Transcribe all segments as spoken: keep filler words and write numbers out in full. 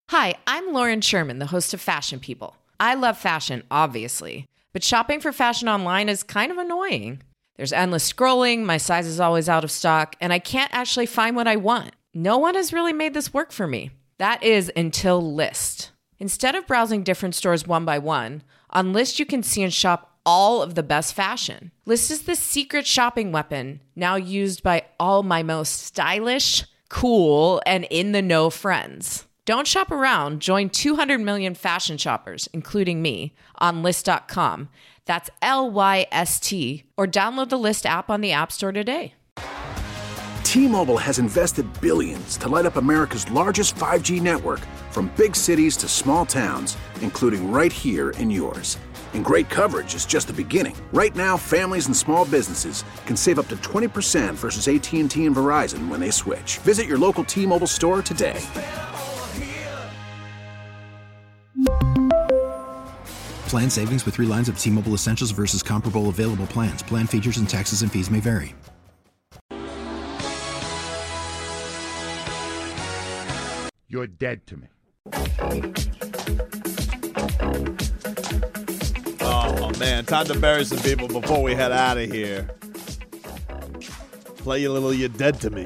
Hi, I'm Lauren Sherman, the host of Fashion People. I love fashion, obviously, but shopping for fashion online is kind of annoying. There's endless scrolling, my size is always out of stock, and I can't actually find what I want. No one has really made this work for me. That is until Lyst. Instead of browsing different stores one by one, on Lyst you can see and shop all of the best fashion. Lyst is the secret shopping weapon, now used by all my most stylish, cool, and in-the-know friends. Don't shop around. Join two hundred million fashion shoppers, including me, on Lyst dot com. That's L Y S T. Or download the Lyst app on the App Store today. T-Mobile has invested billions to light up America's largest five G network, from big cities to small towns, including right here in yours. And great coverage is just the beginning. Right now, families and small businesses can save up to twenty percent versus A T and T and Verizon when they switch. Visit your local T-Mobile store today. Plan savings with three lines of T-Mobile Essentials versus comparable available plans. Plan features and taxes and fees may vary. You're dead to me. Oh, man. Time to bury some people before we head out of here. Play a little You're Dead to Me.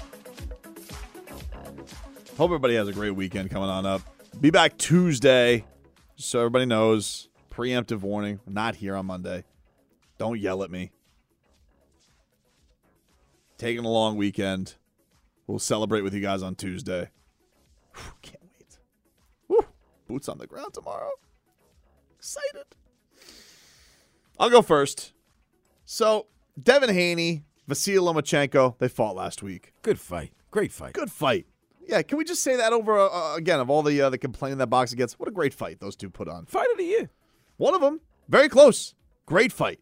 Hope everybody has a great weekend coming on up. Be back Tuesday, so everybody knows. Preemptive warning. I'm not here on Monday. Don't yell at me. Taking a long weekend. We'll celebrate with you guys on Tuesday. Whew, can't wait. Whew, boots on the ground tomorrow. Excited. I'll go first. So, Devin Haney, Vasily Lomachenko, they fought last week. Good fight. Great fight. Good fight. Yeah, can we just say that over, uh, again, of all the uh, the complaining that boxing gets? What a great fight those two put on. Fight of the year. One of them, very close. Great fight.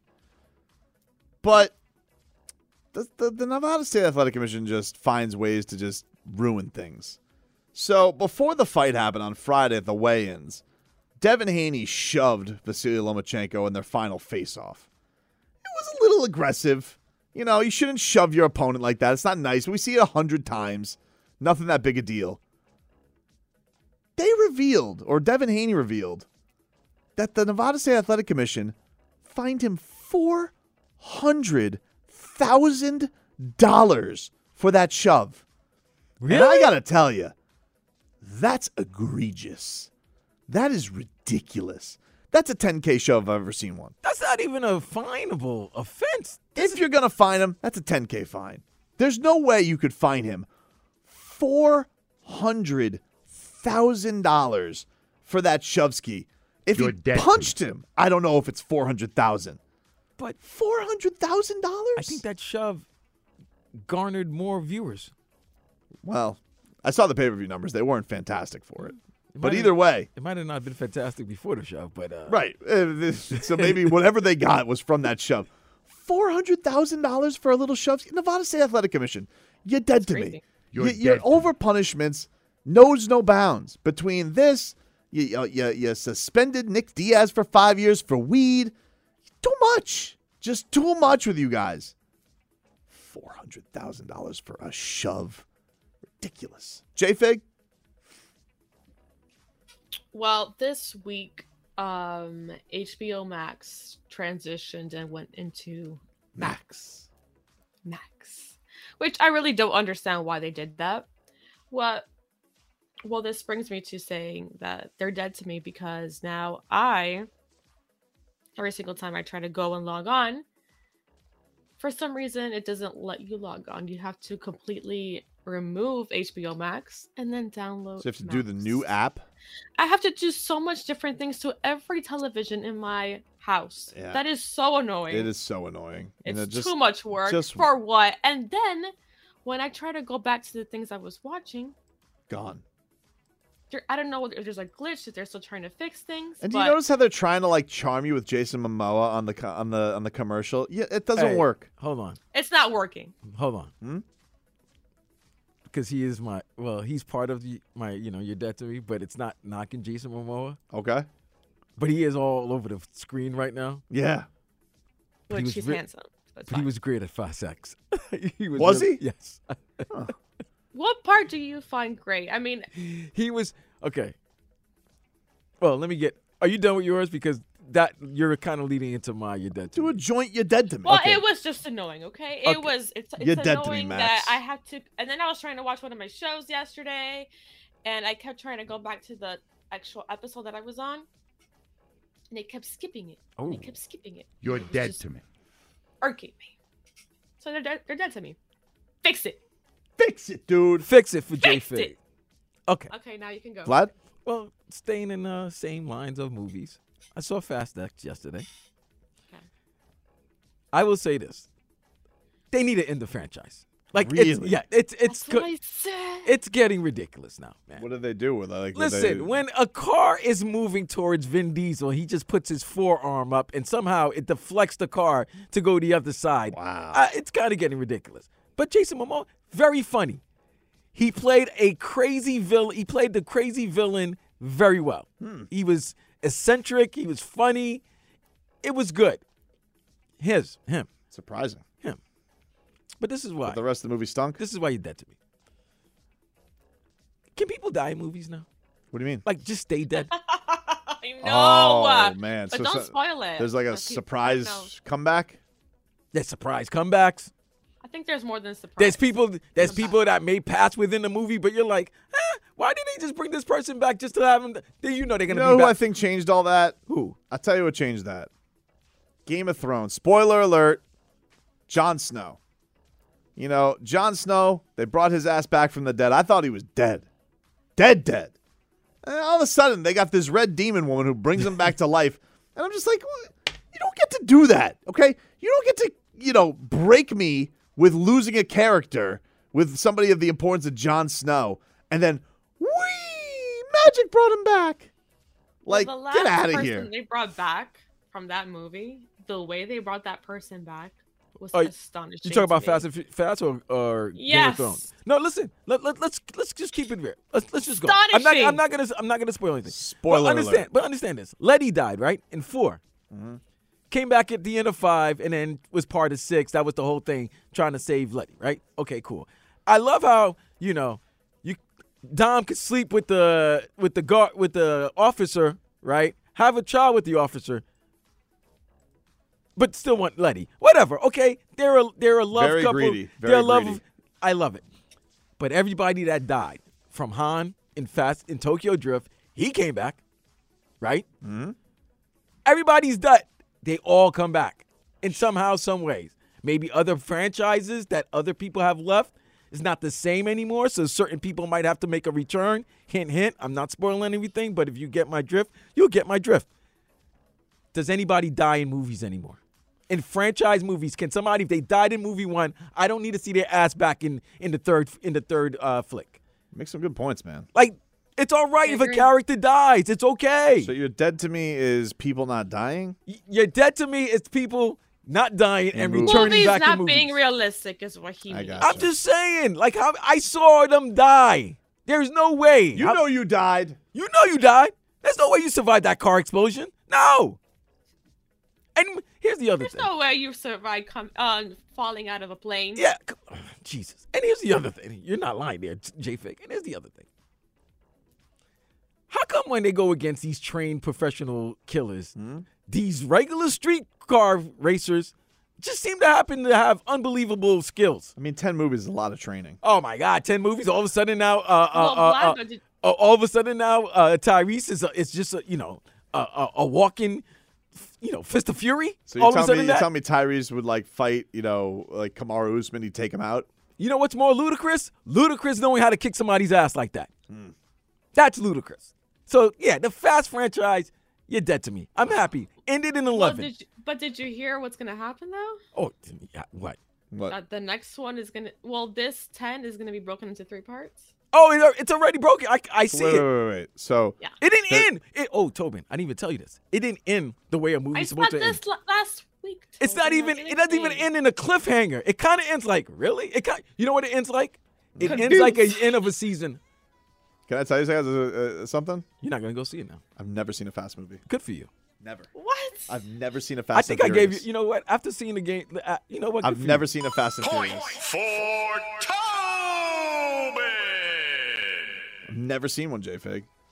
But the, the, the Nevada State Athletic Commission just finds ways to just ruin things. So before the fight happened on Friday at the weigh-ins, Devin Haney shoved Vasily Lomachenko in their final face-off. It was a little aggressive. You know, you shouldn't shove your opponent like that. It's not nice. We see it a hundred times. Nothing that big a deal. They revealed, or Devin Haney revealed, that the Nevada State Athletic Commission fined him four hundred thousand dollars for that shove. Really? And I got to tell you, that's egregious. That is ridiculous. That's a ten K shove if I've ever seen one. That's not even a finable offense. This if you're going to fine him, that's a ten K fine. There's no way you could fine him four hundred thousand dollars for that shove ski. If You're he punched him, I don't know if it's four hundred thousand dollars. But four hundred thousand dollars? I think that shove garnered more viewers. Well, I saw the pay-per-view numbers. They weren't fantastic for it. it but either way. It might have not been fantastic before the shove. but uh, Right. So maybe whatever they got was from that shove. four hundred thousand dollars for a little shove? Nevada State Athletic Commission, you're dead That's to crazy. me. You're, you, you're dead over punishments, knows no bounds. Between this, you, uh, you, you suspended Nick Diaz for five years for weed. Too much. Just too much with you guys. four hundred thousand dollars for a shove. Ridiculous. J-Fig? Well, this week, um, H B O Max transitioned and went into Max. Max. Which I really don't understand why they did that. What? Well, this brings me to saying that they're dead to me because now I, every single time I try to go and log on, for some reason it doesn't let you log on. You have to completely remove H B O Max and then download. So you have to Max. do the new app? I have to do so much different things to every television in my house. Yeah. That is so annoying. It is so annoying. It's You know, just- too much work just- for what? And then when I try to go back to the things I was watching, Gone. there, I don't know if there's a glitch that they're still trying to fix things. And do but you notice how they're trying to like charm you with Jason Momoa on the co- on the on the commercial? Yeah, it doesn't Hey, work. Hold on. it's not working. Hold on. Hmm? Because he is my, well, he's part of the, my, you know, your debt to me, but it's not knocking Jason Momoa. Okay. But he is all over the screen right now. Yeah. But he Which was he's re- handsome. That's But he fine. was great at Fast X. he Was really- he? Yes. What part do you find great? I mean, He was, Okay. Well, let me get. Are you done with yours? Because that you're kind of leading into my you're dead to Do me. a joint, you're dead to me. Well, Okay. it was just annoying, okay? Okay. It was it's, it's You're dead to me, annoying Max. that I have to and then I was trying to watch one of my shows yesterday and I kept trying to go back to the actual episode that I was on. And it kept skipping it. Oh. And it kept skipping it. You're It was dead just to me. Irking me. So they're dead, they're dead to me. Fix it. Fix it, dude. Fix it for J Fix Fig. it. Okay. Okay, now you can go. Vlad? Well, staying in the same lines of movies, I saw Fast X yesterday. Okay. I will say this: they need to end the franchise. Like, it's, Really? yeah, it's it's That's co- what I said. it's getting ridiculous now, man. What do they do with it? Like, what Listen, they, when a car is moving towards Vin Diesel, he just puts his forearm up and somehow it deflects the car to go the other side. Wow. Uh, it's kind of getting ridiculous. But Jason Momoa, very funny. He played a crazy villain. He played the crazy villain very well. Hmm. He was eccentric. He was funny. It was good. His, him, surprising. him. But this is why. But the rest of the movie stunk. This is why you're dead to me. Can people die in movies now? What do you mean? Like, just stay dead? I know. Oh man! But So- don't so spoil it. There's like a Let people surprise know. comeback. There's surprise comebacks. I think there's more than a surprise. There's people. There's Comeback. people that may pass within the movie, but you're like, eh, why did they just bring this person back just to have him? Then you know they're You gonna know be who I back. think changed all that? Who? I'll tell you what changed that. Game of Thrones. Spoiler alert. Jon Snow. You know, Jon Snow, they brought his ass back from the dead. I thought he was dead. Dead, dead. And all of a sudden, they got this red demon woman who brings him back to life. And I'm just like, "What? You don't get to do that, okay? You don't get to, you know, break me with losing a character with somebody of the importance of Jon Snow. And then, whee, magic brought him back. Like, Well, the get last out of person here. They brought back from that movie. The way they brought that person back was Oh, astonishing. You talk about to me. Fast and Fu- Fast or, or Game of Yes. Thrones? No, listen. Let, let, let's let's just keep it real. Let's let's just go. I'm not I'm Astonishing. not gonna I'm not gonna spoil anything. Spoiler but understand, alert. But understand this. Letty died right in four. Came back at the end of five and then was part of six. That was the whole thing, trying to save Letty. Right? Okay, cool. I love how you know you Dom could sleep with the with the guard with the officer. Right? Have a child with the officer. But still want Letty. Whatever. Okay, they're a they're a love Very couple. greedy. They're Very a love. greedy. I love it. But everybody that died from Han in Fast in Tokyo Drift, he came back, right? Mm-hmm. Everybody's dead. They all come back in somehow, some ways. Maybe other franchises that other people have left is not the same anymore, so certain people might have to make a return. Hint, hint. I'm not spoiling anything, but if you get my drift, you'll get my drift. Does anybody die in movies anymore? In franchise movies, can somebody, if they died in movie one, I don't need to see their ass back in, in the third in the third uh, flick. Make some good points, man. Like, it's all right I if a agree. character dies. It's okay. So you're dead to me is people not dying? Y- You're dead to me. It's people not dying and movies. returning Movies back not in movies. being realistic is what he I means. got I'm just saying, like, how I saw them die. There's no way. You How- know you died. you know you died. There's no way you survived that car explosion. No. And here's the other There's thing. no way you survive com- uh, falling out of a plane. Yeah, c- oh, Jesus. And here's the other thing. You're not lying there, J Fig. And here's the other thing. How come when they go against these trained professional killers, these regular street car racers just seem to happen to have unbelievable skills? I mean, ten movies is a lot of training. Oh my God, ten movies. All of a sudden now, uh, Well, uh, uh, Vlad, uh, but did- uh, all of a sudden now, uh, Tyrese is a, it's just a, you know a, a, a walking, you know, fist of fury. So all you're of a telling me, sudden you're that, telling me Tyrese would like fight, you know, like Kamaru Usman, he'd take him out? you know what's more ludicrous? Ludicrous knowing how to kick somebody's ass like that. That's ludicrous. So yeah, the Fast franchise, you're dead to me. I'm happy. Ended in well, eleven. did you, but did you hear what's gonna happen though? Oh, yeah, what? What? That the next one is gonna. Well, this ten is gonna be broken into three parts. Oh, it- it's already broken. I, I see wait, it. wait, wait, wait. So Yeah. It didn't The- end. It, oh, Tobin, I didn't even tell you this. It didn't end the way a I movie's saw supposed to end. this la- last week. It's not Toby, even. like It doesn't even anything. end in a cliffhanger. It kind of ends like really. It kind. You know what it ends like? It ends like a end of a season. can I tell you guys uh, uh, something? You're not gonna go see it now. I've never seen a Fast movie. Good for you. Never. What? I've never seen a Fast I think I and gave you. Furious. You know what? After seeing the game, uh, you know what? Good I've for never you. seen a Fast and Furious. For Toby! I've never seen one, J-Fig.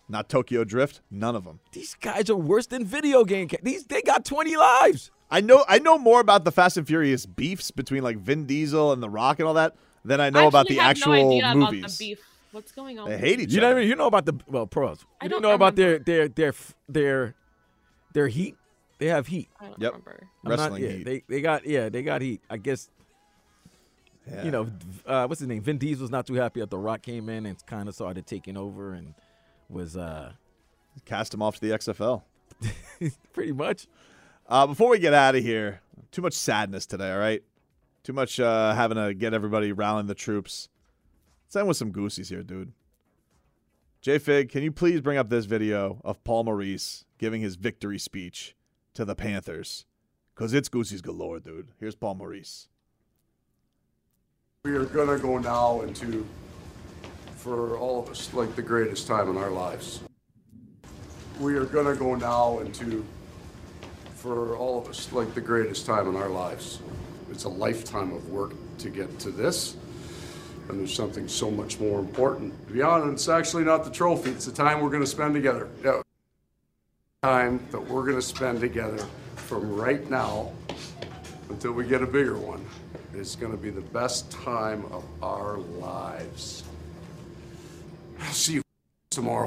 Not Tokyo Drift. None of them. These guys are worse than video game. Ca- These they got twenty lives. I know. I know more about the Fast and Furious beefs between like Vin Diesel and The Rock and all that than I know I about the actually actual have no idea movies. About the beef. What's going on? They with hate it? each You other. know, you know about the well pros. I You don't don't know about their remember. their their their their heat. They have heat. I don't Yep. remember. I'm not- Wrestling yeah, heat. They they got yeah they got heat. I guess Yeah. you know uh, what's his name? Vin Diesel's not too happy that The Rock came in and kind of started taking over and was uh Cast him off to the X F L. pretty much. Uh, before we get out of here, too much sadness today, all right? Too much uh, having to get everybody rallying the troops. Let's end with some Goosies here, dude. J-Fig, can you please bring up this video of Paul Maurice giving his victory speech to the Panthers? Because it's Goosies galore, dude. Here's Paul Maurice. We are going to go now into, for all of us, like the greatest time in our lives. We are going to go now into, for all of us, like the greatest time in our lives. It's a lifetime of work to get to this. And there's something so much more important. To be honest, it's actually not the trophy. It's the time we're going to spend together. Yeah. Time that we're going to spend together from right now until we get a bigger one is going to be the best time of our lives. I'll see you tomorrow.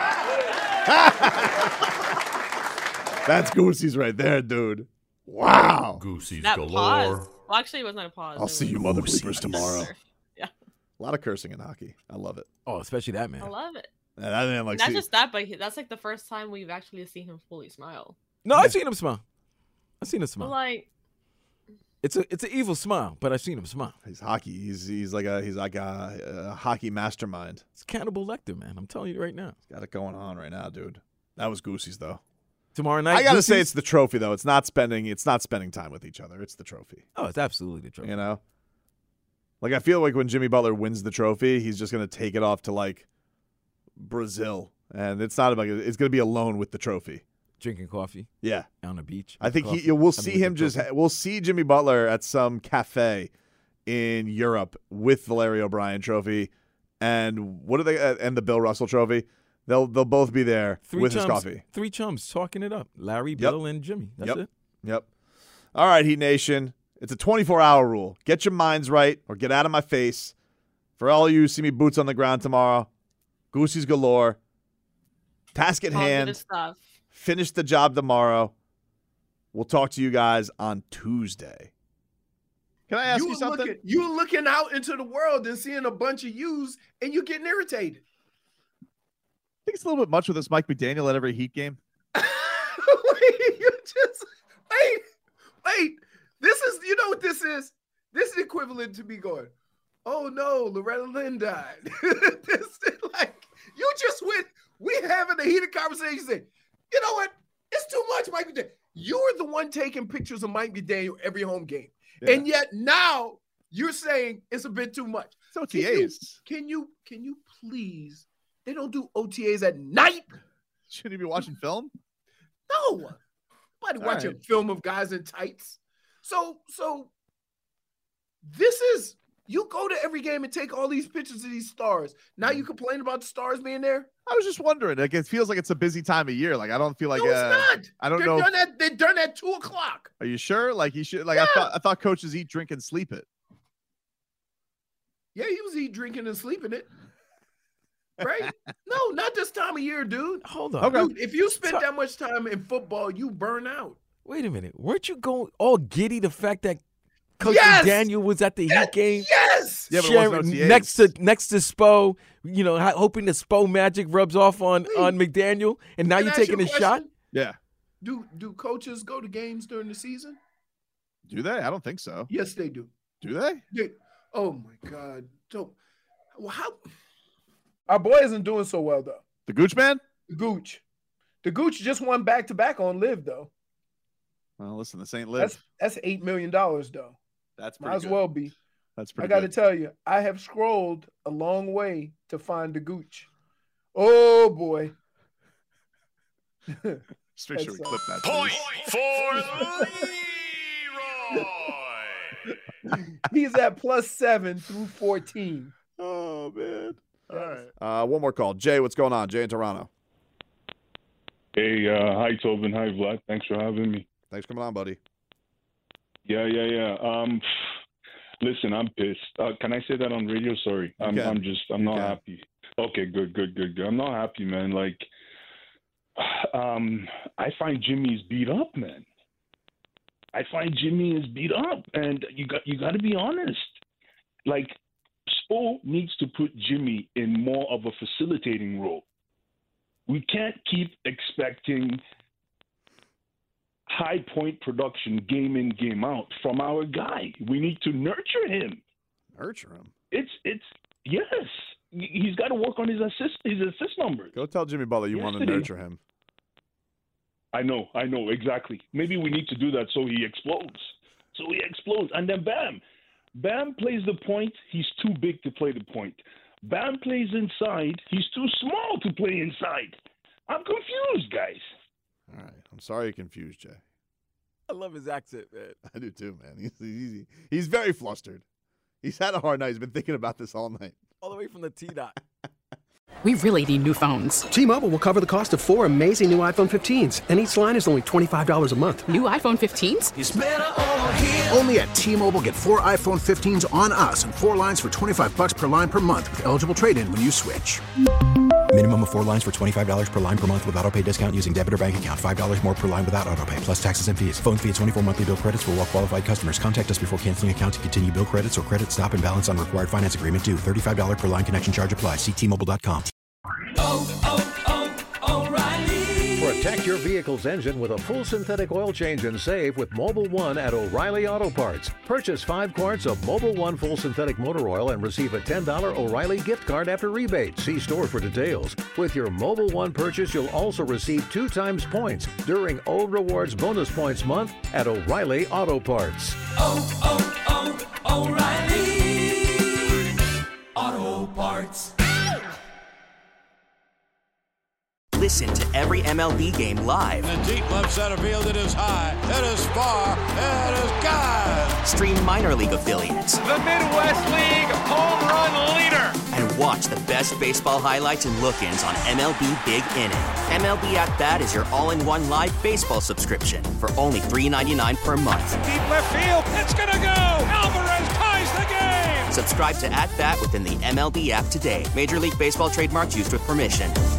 That's Goosies right there, dude. Wow. Goosies That galore. pause. Well, actually, it wasn't a pause. I'll It see was- you mother poopers tomorrow. Yeah, A lot of cursing in hockey. I love it. Oh, especially that man. I love it. And I didn't like Not see, just that, but he, that's like the first time we've actually seen him fully smile. No, I've seen him smile. I've seen him But smile. like, It's a it's an evil smile, but I've seen him smile. he's hockey. He's he's like a he's like a, a hockey mastermind. It's Cannibal Lecter, man. I'm telling you right now. Got it going on right now, dude. That was Goosies though. Tomorrow night. I gotta say Goosies- it's the trophy though. It's not spending it's not spending time with each other. It's the trophy. Oh, it's absolutely the truth. You know? Like I feel like when Jimmy Butler wins the trophy, he's just gonna take it off to like Brazil. And it's not about it's gonna be alone with the trophy. Drinking coffee Yeah. on the beach. I think Coffee. he we'll I see mean, him with the just trophy. we'll see Jimmy Butler at some cafe in Europe with the Larry O'Brien trophy and what are they uh, and the Bill Russell trophy. They'll they'll both be there Three with chums, his coffee. Three chums talking it up. Larry, Bill, and Jimmy. That's Yep. it. Yep. All right, Heat Nation. It's a twenty-four hour rule. Get your minds right or get out of my face. For all of you who see me boots on the ground tomorrow, Goosies galore. Task at positive hand. stuff. Finish the job tomorrow. We'll talk to you guys on Tuesday. Can I ask you, you something? Looking, you looking out into the world and seeing a bunch of yous and you getting irritated. I think it's a little bit much with this Mike McDaniel at every Heat game. Wait, you just wait, wait. This is, you know what this is? This is equivalent to me going, oh no, Loretta Lynn died. This is like, you just went, we having a heated conversation saying, you know what? It's too much, Mike McDaniel. You're the one taking pictures of Mike McDaniel every home game. Yeah. And yet now you're saying it's a bit too much. It's O Can T you, As. can you, can you please? They don't do O T As at night. Shouldn't you be watching film? No. Nobody All watching right. film of guys in tights. So, so this is, you go to every game and take all these pictures of these stars. Now you complain about the stars being there? I was just wondering. Like it feels like it's a busy time of year. Like I don't feel like no, it's uh, not. I don't they're know. Done at, they're done at two o'clock. Are you sure? Like you should. Like I Yeah. thought. I thought coaches eat, drink, and sleep it. Yeah, he was eating, drinking, and sleeping it. Right? No, not this time of year, dude. Hold on. Okay. Dude, if you spend So- that much time in football, you burn out. Wait a minute. Weren't you going all giddy the fact that Coach Yes! Daniel was at the Heat game? Yes. Yeah, but it sharing- wasn't O T As. next to next to Spo, you know, ho- hoping the Spo magic rubs off on Wait. on McDaniel, and now Can you're I ask you taking a question? shot. Yeah. Do do coaches go to games during the season? Do they? I don't think so. Yes, they do. Do they? They- oh my God! Don't. Well, how? Our boy isn't doing so well though. The Gooch Man? The Gooch, the Gooch just won back to back on Live though. Well, listen, this ain't live. That's that's eight million dollars though. That's pretty Might as good. well be. That's I pretty got to good. tell you, I have scrolled a long way to find the Gooch. Oh boy! Just make sure we That's, uh, clip that. Point please. for Leroy. He's at plus seven through fourteen. Oh man. All right. Uh, one more call. Jay, what's going on? Jay in Toronto. Hey, uh, hi, Tobin. Hi, Vlad. Thanks for having me. Thanks for coming on, buddy. Yeah, yeah, yeah. Um, listen, I'm pissed. Uh, can I say that on radio? Sorry. I'm, can. I'm just, I'm You not can. happy. Okay, good, good, good, good. I'm not happy, man. Like, um, I find Jimmy is beat up, man. I find Jimmy is beat up, and you got, you got to be honest. Like, Spo needs to put Jimmy in more of a facilitating role. We can't keep expecting high point production game in, game out from our guy. We need to nurture him. Nurture him? It's it's yes. He's got to work on his assist his assist numbers. Go tell Jimmy Butler you Yesterday, want to nurture him. I know, I know, exactly. Maybe we need to do that so he explodes. So he explodes. And then bam. Bam plays the point. He's too big to play the point. Bam plays inside. He's too small to play inside. I'm confused, guys. All right. I'm sorry you're confused, Jay. I love his accent, man. I do too, man. He's, he's, he's very flustered. He's had a hard night. He's been thinking about this all night. All the way from the T-Dot. We really need new phones. T-Mobile will cover the cost of four amazing new iPhone fifteens, and each line is only twenty-five dollars a month. New iPhone fifteens? It's better over here. Only at T-Mobile, get four iPhone fifteens on us and four lines for twenty-five bucks per line per month with eligible trade-in when you switch. Minimum of four lines for twenty-five dollars per line per month with autopay discount using debit or bank account. five dollars more per line without autopay, plus taxes and fees. Phone fee at twenty-four monthly bill credits for well-qualified customers. Contact us before canceling account to continue bill credits or credit stop and balance on required finance agreement due. thirty-five dollars per line connection charge applies. See T Mobile dot com. Oh, oh, oh, O'Reilly. Protect your vehicle's engine with a full synthetic oil change and save with Mobil one at O'Reilly Auto Parts. Purchase five quarts of Mobil one full synthetic motor oil and receive a ten dollars O'Reilly gift card after rebate. See store for details. With your Mobil one purchase, you'll also receive two times points during O Rewards Bonus Points Month at O'Reilly Auto Parts. Oh, oh, oh, O'Reilly Auto Parts. Listen to every M L B game live. In the deep left center field, it is high, it is far, it is gone. Stream minor league affiliates. The Midwest League home run leader. And watch the best baseball highlights and look-ins on M L B Big Inning. M L B At Bat is your all-in-one live baseball subscription for only three dollars and ninety-nine cents per month. Deep left field, it's gonna go. Alvarez ties the game. Subscribe to At Bat within the M L B app today. Major League Baseball trademarks used with permission.